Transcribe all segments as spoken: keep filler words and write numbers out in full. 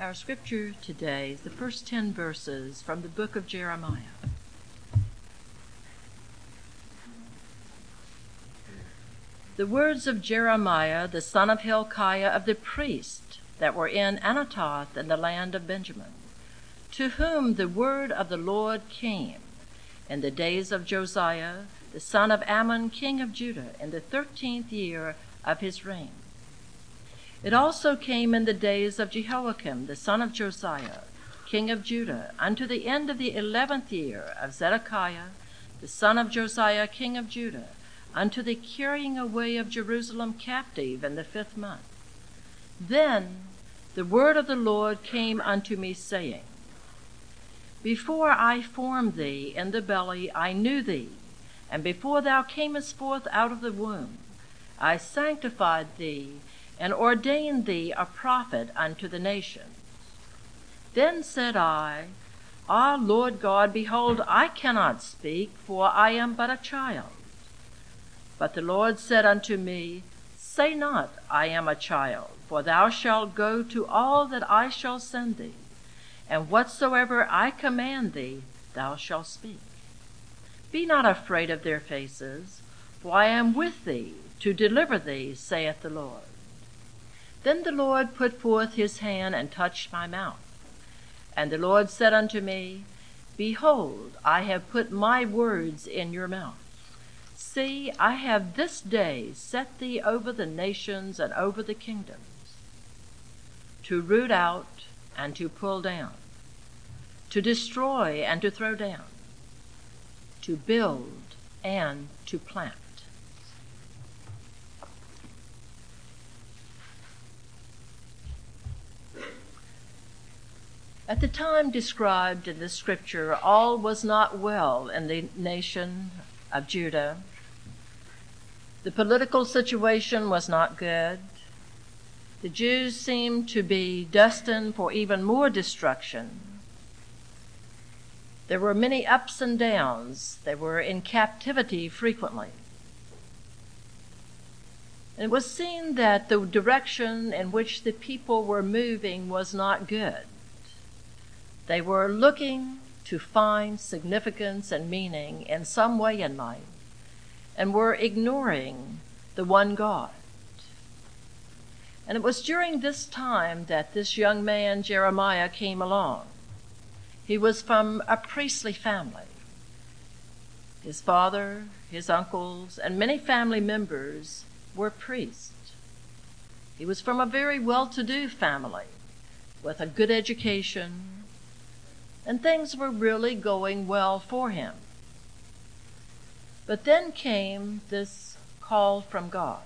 Our scripture today is the first ten verses from the book of Jeremiah. The words of Jeremiah, the son of Hilkiah, of the priests that were in Anathoth in the land of Benjamin, to whom the word of the Lord came in the days of Josiah, the son of Ammon, king of Judah, in the thirteenth year of his reign. It also came in the days of Jehoiakim, the son of Josiah, king of Judah, unto the end of the eleventh year of Zedekiah, the son of Josiah, king of Judah, unto the carrying away of Jerusalem captive in the fifth month. Then the word of the Lord came unto me, saying, Before I formed thee in the belly I knew thee, and before thou camest forth out of the womb I sanctified thee, and ordained thee a prophet unto the nations. Then said I, Ah, Lord God, behold, I cannot speak, for I am but a child. But the Lord said unto me, Say not, I am a child, for thou shalt go to all that I shall send thee, and whatsoever I command thee, thou shalt speak. Be not afraid of their faces, for I am with thee to deliver thee, saith the Lord. Then the Lord put forth his hand and touched my mouth. And the Lord said unto me, Behold, I have put my words in your mouth. See, I have this day set thee over the nations and over the kingdoms, to root out and to pull down, to destroy and to throw down, to build and to plant. At the time described in the scripture, all was not well in the nation of Judah. The political situation was not good. The Jews seemed to be destined for even more destruction. There were many ups and downs. They were in captivity frequently. And it was seen that the direction in which the people were moving was not good. They were looking to find significance and meaning in some way in life, and were ignoring the one God. And it was during this time that this young man, Jeremiah, came along. He was from a priestly family. His father, his uncles, and many family members were priests. He was from a very well-to-do family with a good education, and things were really going well for him. But then came this call from God.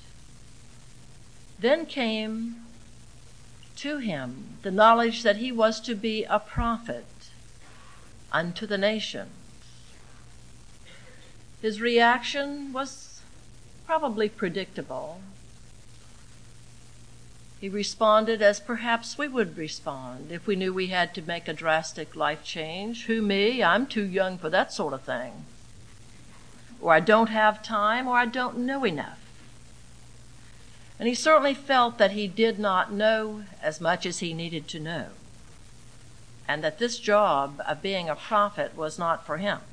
Then came to him the knowledge that he was to be a prophet unto the nations. His reaction was probably predictable. He responded as perhaps we would respond if we knew we had to make a drastic life change. Who, me? I'm too young for that sort of thing. Or I don't have time, or I don't know enough. And he certainly felt that he did not know as much as he needed to know, and that this job of being a prophet was not for him.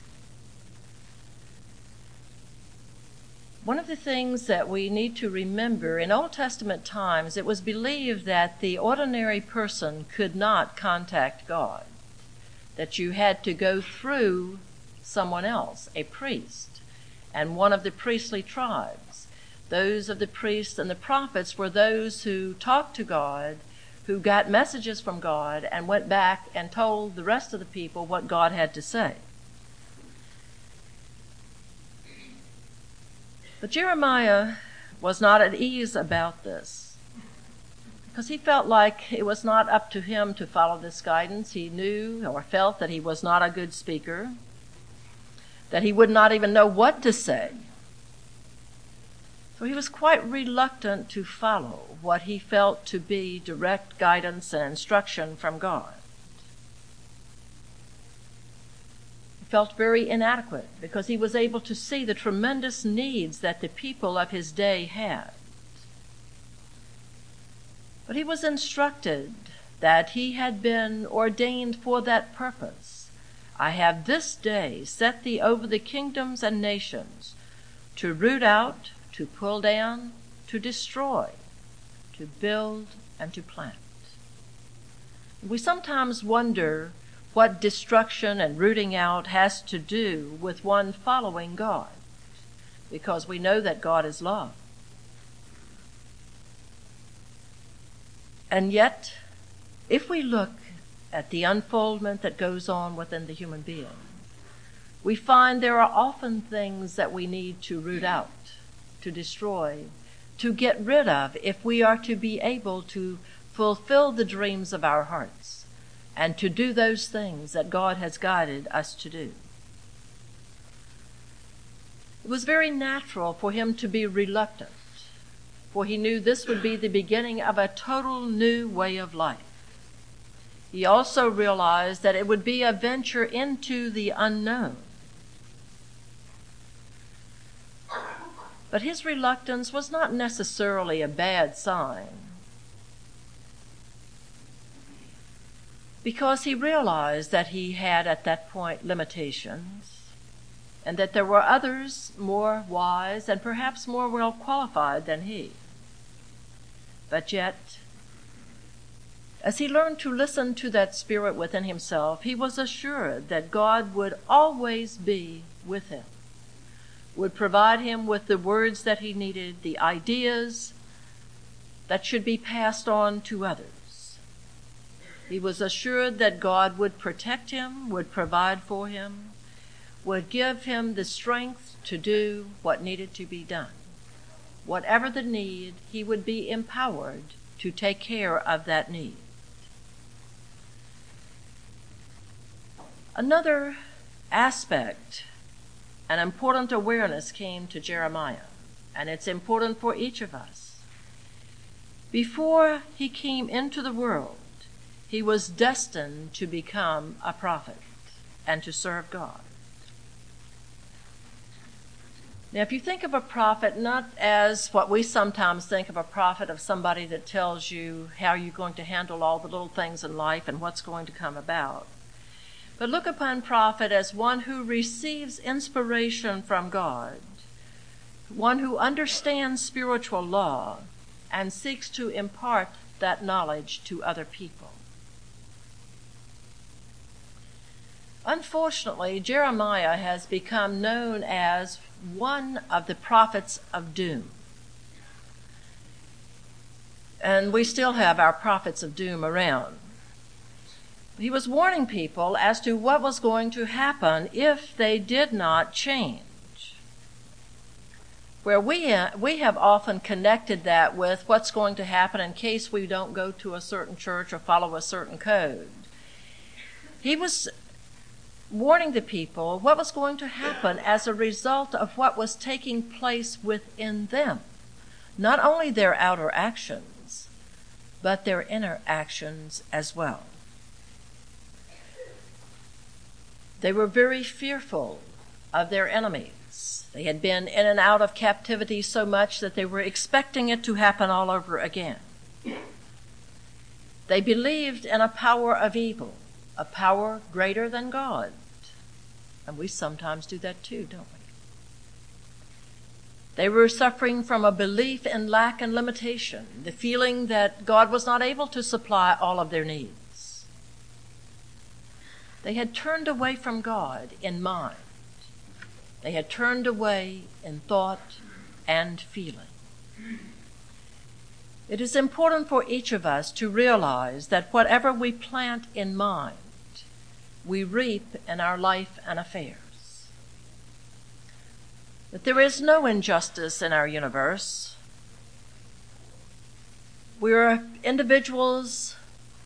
One of the things that we need to remember, in Old Testament times, it was believed that the ordinary person could not contact God, that you had to go through someone else, a priest, and one of the priestly tribes. Those of the priests and the prophets were those who talked to God, who got messages from God, and went back and told the rest of the people what God had to say. But Jeremiah was not at ease about this, because he felt like it was not up to him to follow this guidance. He knew or felt that he was not a good speaker, that he would not even know what to say. So he was quite reluctant to follow what he felt to be direct guidance and instruction from God. He felt very inadequate because he was able to see the tremendous needs that the people of his day had. But he was instructed that he had been ordained for that purpose. I have this day set thee over the kingdoms and nations, to root out, to pull down, to destroy, to build, and to plant. We sometimes wonder what destruction and rooting out has to do with one following God, because we know that God is love. And yet, if we look at the unfoldment that goes on within the human being, we find there are often things that we need to root out, to destroy, to get rid of if we are to be able to fulfill the dreams of our hearts and to do those things that God has guided us to do. It was very natural for him to be reluctant, for he knew this would be the beginning of a total new way of life. He also realized that it would be a venture into the unknown. But his reluctance was not necessarily a bad sign, because he realized that he had at that point limitations, and that there were others more wise and perhaps more well qualified than he. But yet, as he learned to listen to that spirit within himself, he was assured that God would always be with him, would provide him with the words that he needed, the ideas that should be passed on to others. He was assured that God would protect him, would provide for him, would give him the strength to do what needed to be done. Whatever the need, he would be empowered to take care of that need. Another aspect, an important awareness came to Jeremiah, and it's important for each of us. Before he came into the world, he was destined to become a prophet and to serve God. Now, if you think of a prophet not as what we sometimes think of a prophet, of somebody that tells you how you're going to handle all the little things in life and what's going to come about, but look upon prophet as one who receives inspiration from God, one who understands spiritual law and seeks to impart that knowledge to other people. Unfortunately, Jeremiah has become known as one of the prophets of doom. And we still have our prophets of doom around. He was warning people as to what was going to happen if they did not change. Where we, uh, we have often connected that with what's going to happen in case we don't go to a certain church or follow a certain code. He was warning the people what was going to happen as a result of what was taking place within them. Not only their outer actions, but their inner actions as well. They were very fearful of their enemies. They had been in and out of captivity so much that they were expecting it to happen all over again. They believed in a power of evil, a power greater than God. And we sometimes do that too, don't we? They were suffering from a belief in lack and limitation, the feeling that God was not able to supply all of their needs. They had turned away from God in mind. They had turned away in thought and feeling. It is important for each of us to realize that whatever we plant in mind, we reap in our life and affairs. That there is no injustice in our universe. We are individuals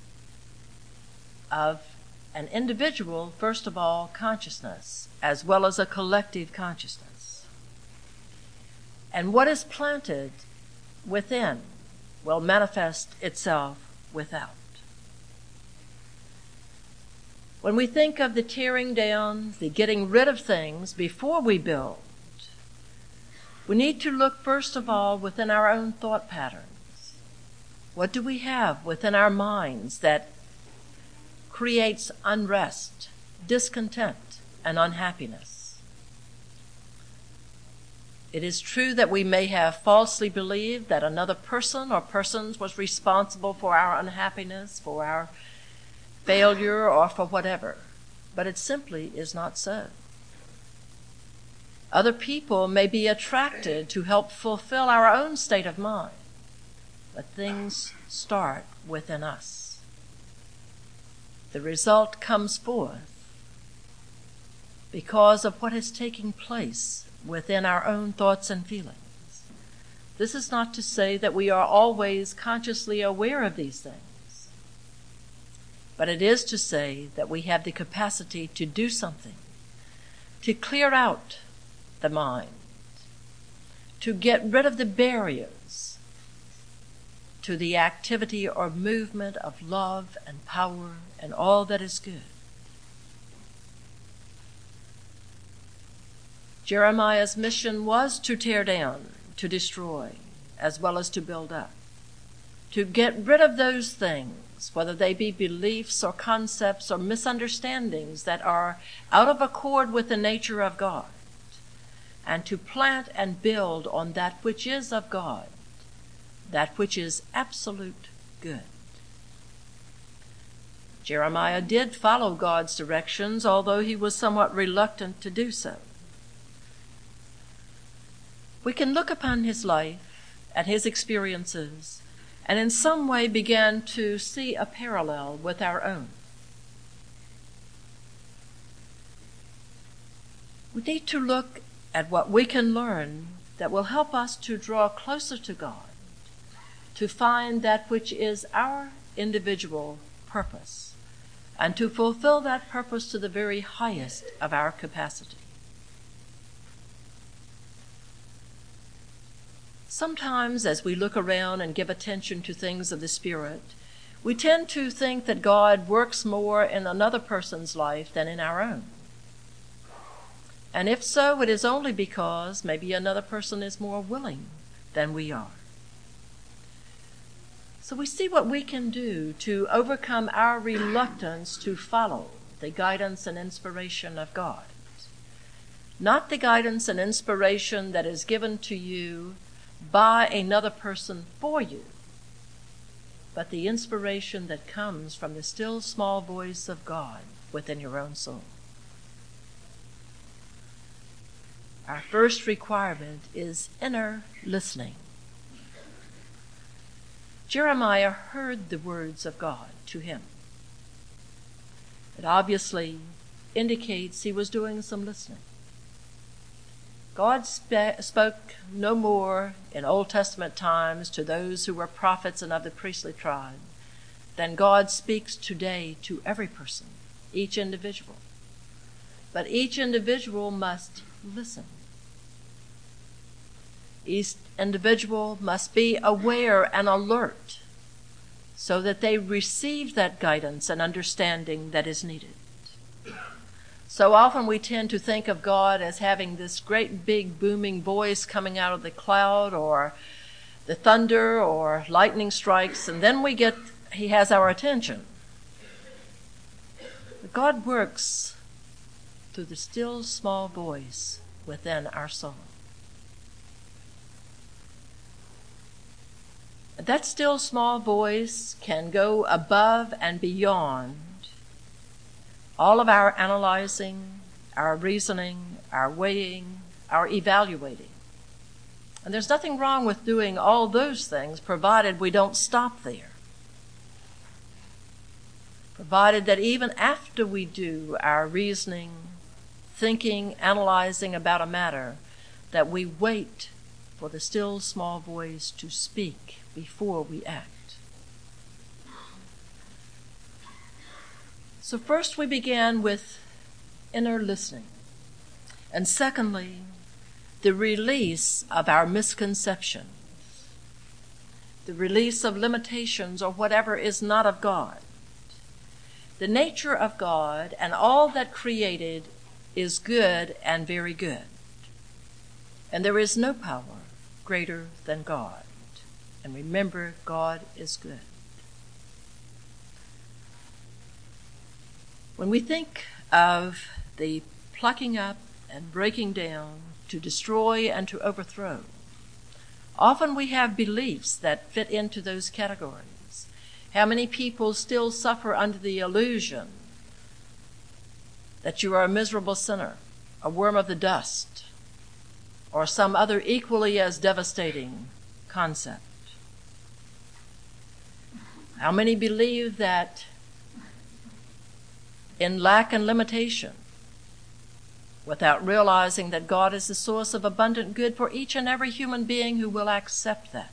of an individual, first of all, consciousness, as well as a collective consciousness. And what is planted within will manifest itself without. When we think of the tearing down, the getting rid of things before we build, we need to look first of all within our own thought patterns. What do we have within our minds that creates unrest, discontent, and unhappiness? It is true that we may have falsely believed that another person or persons was responsible for our unhappiness, for our failure, or for whatever, but it simply is not so. Other people may be attracted to help fulfill our own state of mind, but things start within us. The result comes forth because of what is taking place within our own thoughts and feelings. This is not to say that we are always consciously aware of these things, but it is to say that we have the capacity to do something, to clear out the mind, to get rid of the barriers to the activity or movement of love and power and all that is good. Jeremiah's mission was to tear down, to destroy, as well as to build up, to get rid of those things, whether they be beliefs or concepts or misunderstandings that are out of accord with the nature of God, and to plant and build on that which is of God, that which is absolute good. Jeremiah did follow God's directions, although he was somewhat reluctant to do so. We can look upon his life and his experiences and in some way begin to see a parallel with our own. We need to look at what we can learn that will help us to draw closer to God, to find that which is our individual purpose, and to fulfill that purpose to the very highest of our capacity. Sometimes as we look around and give attention to things of the Spirit, we tend to think that God works more in another person's life than in our own. And if so, it is only because maybe another person is more willing than we are. So we see what we can do to overcome our reluctance to follow the guidance and inspiration of God. Not the guidance and inspiration that is given to you by another person for you, but the inspiration that comes from the still small voice of God within your own soul. Our first requirement is inner listening. Jeremiah heard the words of God to him. It obviously indicates he was doing some listening. God sp- spoke no more in Old Testament times to those who were prophets and of the priestly tribe than God speaks today to every person, each individual. But each individual must listen. Each individual must be aware and alert so that they receive that guidance and understanding that is needed. So often we tend to think of God as having this great big booming voice coming out of the cloud, or the thunder or lightning strikes, and then we get, he has our attention. But God works through the still small voice within our soul. That still small voice can go above and beyond all of our analyzing, our reasoning, our weighing, our evaluating. And there's nothing wrong with doing all those things, provided we don't stop there. Provided that even after we do our reasoning, thinking, analyzing about a matter, that we wait for the still small voice to speak before we act. So first we began with inner listening. And secondly, the release of our misconceptions, the release of limitations or whatever is not of God. The nature of God and all that created is good and very good. And there is no power greater than God. And remember, God is good. When we think of the plucking up and breaking down to destroy and to overthrow, often we have beliefs that fit into those categories. How many people still suffer under the illusion that you are a miserable sinner, a worm of the dust, or some other equally as devastating concept? How many believe that in lack and limitation, without realizing that God is the source of abundant good for each and every human being who will accept that?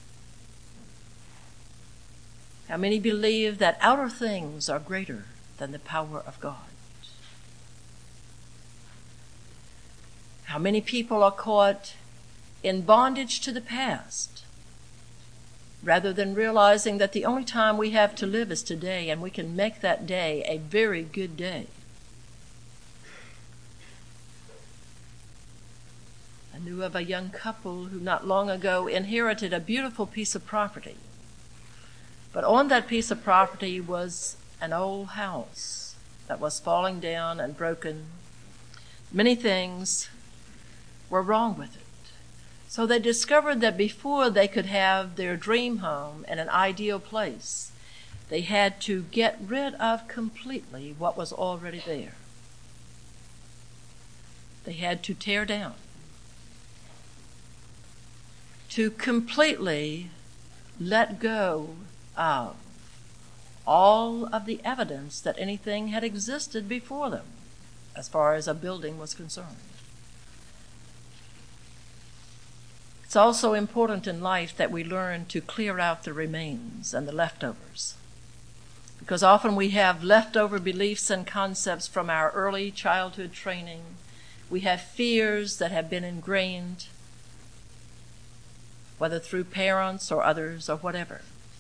How many believe that outer things are greater than the power of God? How many people are caught in bondage to the past, rather than realizing that the only time we have to live is today, and we can make that day a very good day? I knew of a young couple who not long ago inherited a beautiful piece of property. But on that piece of property was an old house that was falling down and broken. Many things were wrong with it. So they discovered that before they could have their dream home in an ideal place, they had to get rid of completely what was already there. They had to tear down, to completely let go of all of the evidence that anything had existed before them as far as a building was concerned. It's also important in life that we learn to clear out the remains and the leftovers, because often we have leftover beliefs and concepts from our early childhood training. We have fears that have been ingrained, whether through parents or others or whatever.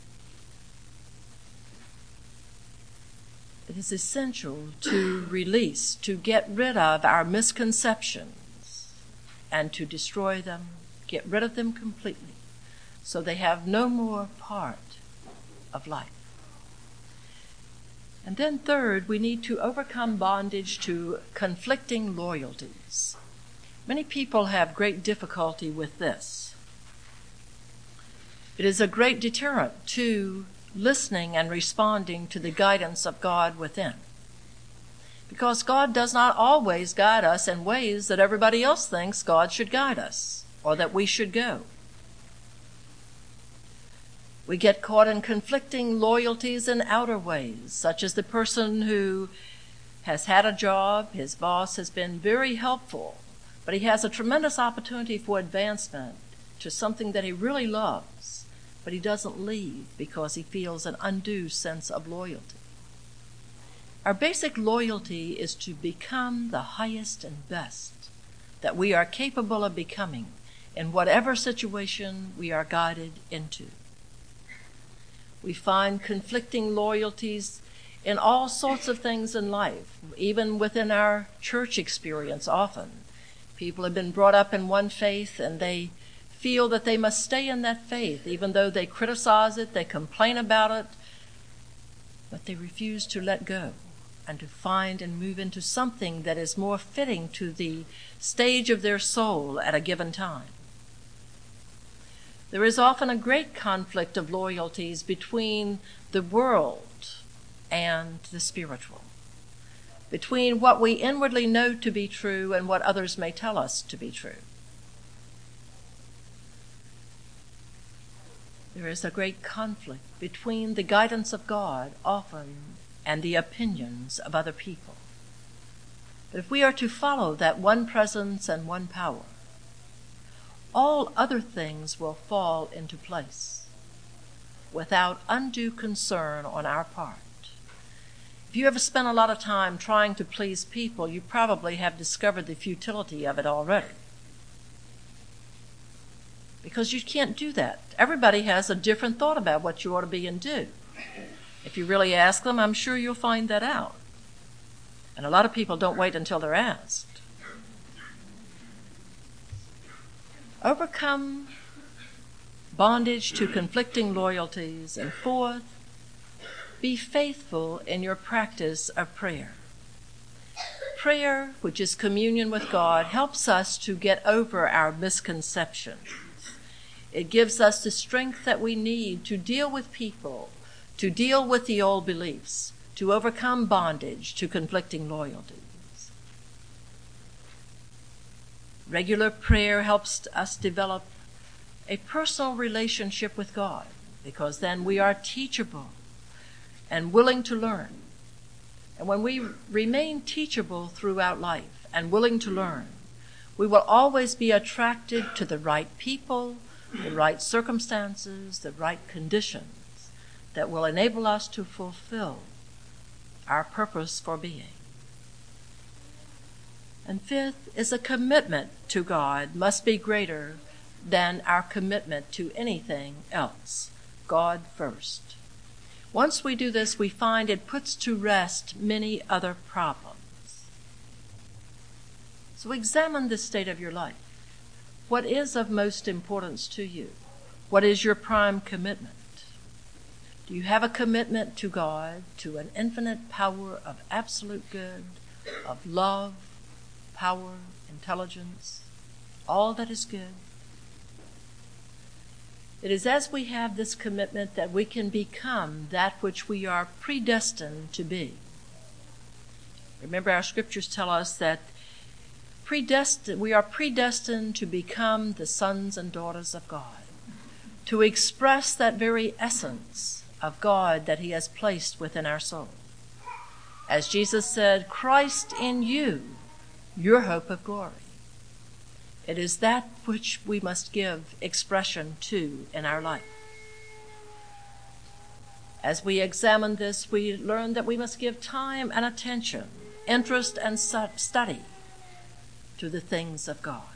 It is essential to release, to get rid of our misconceptions and to destroy them, get rid of them completely, so they have no more part of life. And then third, we need to overcome bondage to conflicting loyalties. Many people have great difficulty with this. It is a great deterrent to listening and responding to the guidance of God within, because God does not always guide us in ways that everybody else thinks God should guide us or that we should go. We get caught in conflicting loyalties in outer ways, such as the person who has had a job, his boss has been very helpful, but he has a tremendous opportunity for advancement to something that he really loves, but he doesn't leave because he feels an undue sense of loyalty. Our basic loyalty is to become the highest and best that we are capable of becoming in whatever situation we are guided into. We find conflicting loyalties in all sorts of things in life, even within our church experience often. People have been brought up in one faith and they feel that they must stay in that faith, even though they criticize it, they complain about it, but they refuse to let go and to find and move into something that is more fitting to the stage of their soul at a given time. There is often a great conflict of loyalties between the world and the spiritual, between what we inwardly know to be true and what others may tell us to be true. There is a great conflict between the guidance of God often and the opinions of other people. But if we are to follow that one presence and one power, all other things will fall into place without undue concern on our part. If you ever spent a lot of time trying to please people, you probably have discovered the futility of it already. Because you can't do that. Everybody has a different thought about what you ought to be and do. If you really ask them, I'm sure you'll find that out. And a lot of people don't wait until they're asked. Overcome bondage to conflicting loyalties, and fourth, be faithful in your practice of prayer. Prayer, which is communion with God, helps us to get over our misconceptions. It gives us the strength that we need to deal with people, to deal with the old beliefs, to overcome bondage to conflicting loyalties. Regular prayer helps us develop a personal relationship with God, because then we are teachable and willing to learn. And when we remain teachable throughout life and willing to learn, we will always be attracted to the right people, the right circumstances, the right conditions that will enable us to fulfill our purpose for being. And fifth is a commitment to God must be greater than our commitment to anything else. God first. Once we do this, we find it puts to rest many other problems. So examine the state of your life. What is of most importance to you? What is your prime commitment? Do you have a commitment to God, to an infinite power of absolute good, of love, power, intelligence, all that is good? It is as we have this commitment that we can become that which we are predestined to be. Remember, our scriptures tell us that predestined, we are predestined to become the sons and daughters of God, to express that very essence of God that he has placed within our soul. As Jesus said, Christ in you, your hope of glory. It is that which we must give expression to in our life. As we examine this, we learn that we must give time and attention, interest and study to the things of God.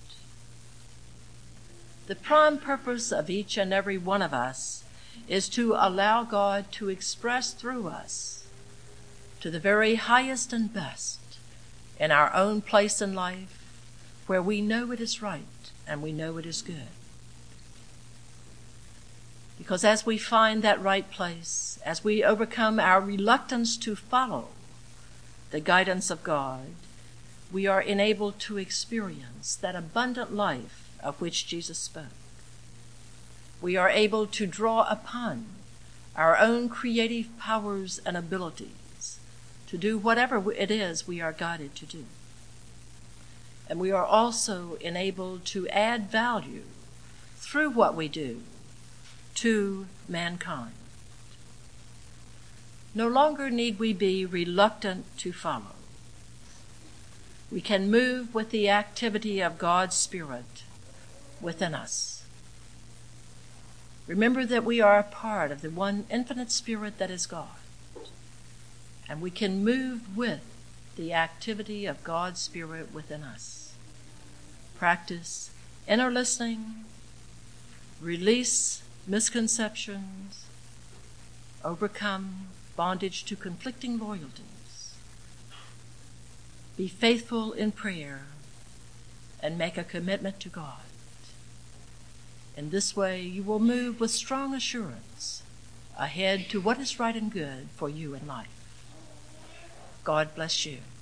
The prime purpose of each and every one of us is to allow God to express through us to the very highest and best in our own place in life, where we know it is right and we know it is good. Because as we find that right place, as we overcome our reluctance to follow the guidance of God, we are enabled to experience that abundant life of which Jesus spoke. We are able to draw upon our own creative powers and abilities to do whatever it is we are guided to do. And we are also enabled to add value through what we do to mankind. No longer need we be reluctant to follow. We can move with the activity of God's Spirit within us. Remember that we are a part of the one infinite Spirit that is God, and we can move with the activity of God's Spirit within us. Practice inner listening, release misconceptions, overcome bondage to conflicting loyalties, be faithful in prayer, and make a commitment to God. In this way, you will move with strong assurance ahead to what is right and good for you in life. God bless you.